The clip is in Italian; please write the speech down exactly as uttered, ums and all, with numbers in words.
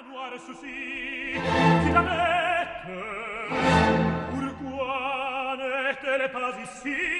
noir souci qui la mette pourquoi n'est-elle pas ici